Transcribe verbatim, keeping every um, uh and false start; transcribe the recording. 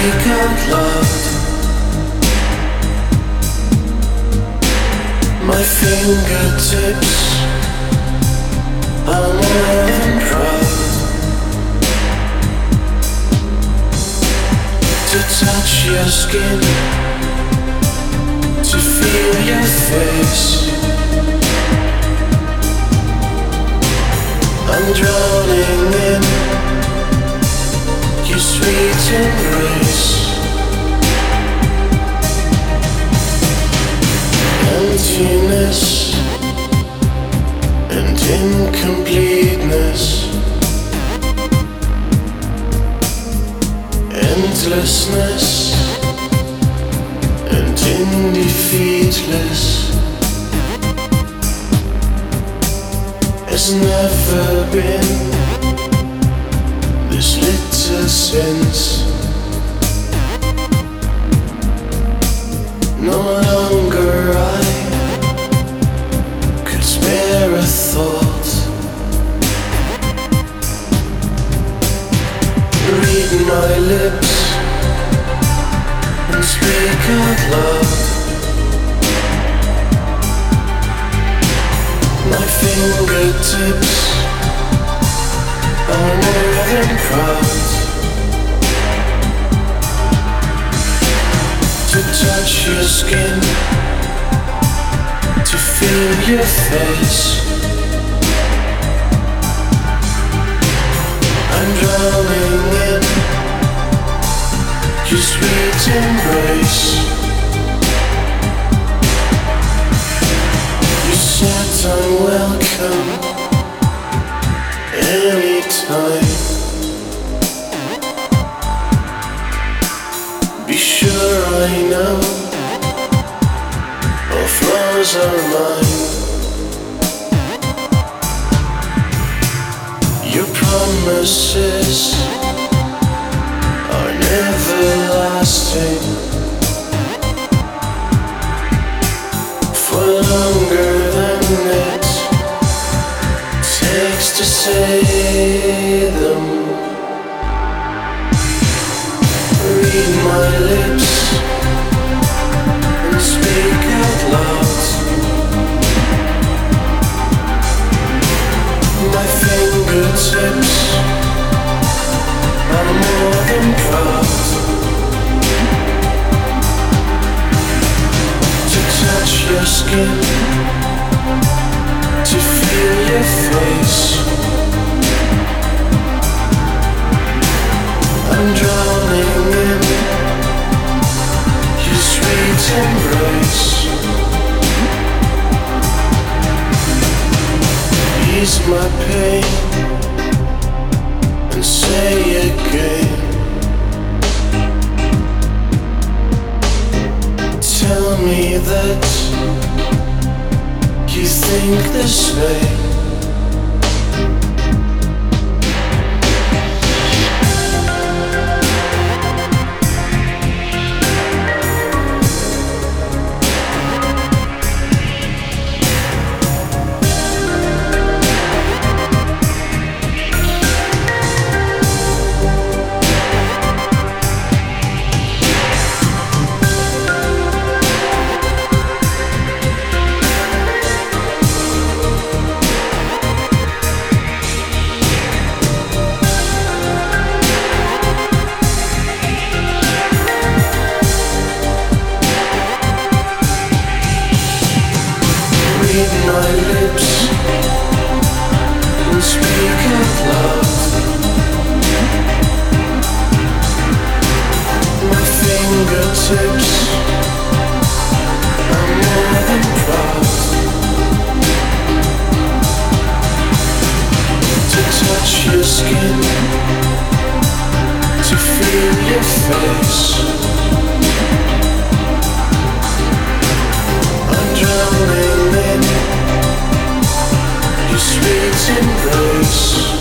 speak out loud. My fingertips are more than proud to touch your skin, to feel your face. I'm drowning in your sweet embrace. Emptiness and incompleteness, endlessness and indefeatless. Has never been this little sense. No longer I could spare a thought. Read my lips and speak out loud. My fingertips are more than proud to touch your skin, to feel your face. I'm drowning in your sweet embrace. You said I'm welcome anytime. Be sure I know all flaws are mine. Your promises are never lasting, for longer than it takes to say them. Read my lips and speak out loud. My fingertips are more than proud to touch your skin, to feel your face. I'm drowning in your sweet embrace. Ease my pain and say again, tell me that you think this way. Read my lips and speak out loud. My fingertips are more than proud to touch your skin, to feel your face. I'm drowning in your sweet embrace.